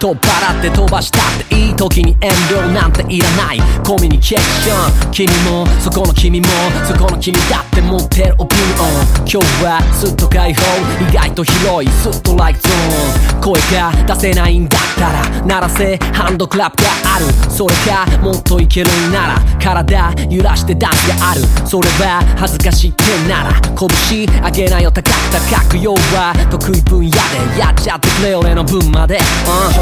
取っ払って飛ばしたっていい時に遠慮なんていらないコミュニケーション君もそこの君もそこの君だって持ってるオピニオン今日はすっと解放意外と広いストライクゾーン声が出せないんだったら鳴らせハンドクラップがあるそれかもっといけるんなら体揺らしてダンスがあるそれは恥ずかしいってなら拳上げなよ高く高く要は得意分野でやっちゃってくれ俺の分まで